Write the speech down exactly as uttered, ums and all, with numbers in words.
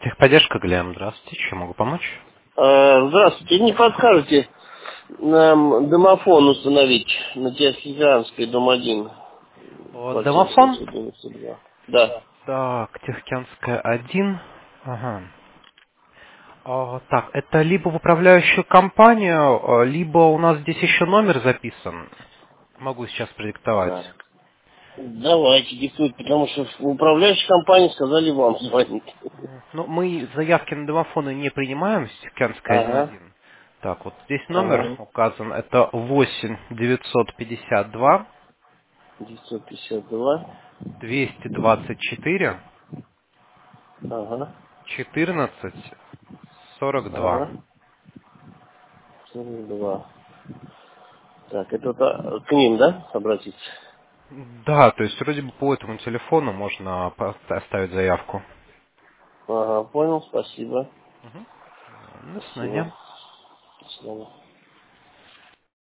Техподдержка, Глеб, здравствуйте, чем могу помочь? А, Здравствуйте, не подскажете нам домофон установить на Тихоокеанской, дом один, О, квартира домофон? семьсот девяносто два. Да. Так, Тихоокеанская один. Ага. А, так, это либо в управляющую компанию, а, либо у нас здесь еще номер записан. Могу сейчас продиктовать. Так. Давайте, диктуйте, потому что в управляющей компании сказали вам звонить. Ну, мы заявки на домофоны не принимаем с Тихоокеанской Ага, один. Так, вот здесь номер ага. указан. Это восемь девятьсот пятьдесят два девятьсот пятьдесят два. двести двадцать четыре Ага, четырнадцать сорок два. ага. сорок два. Так, это вот, а, к ним, да, обратиться? Да, то есть вроде бы по этому телефону можно по- оставить заявку. Ага, понял, спасибо. Мгм. До Спасибо. свидания. До свидания.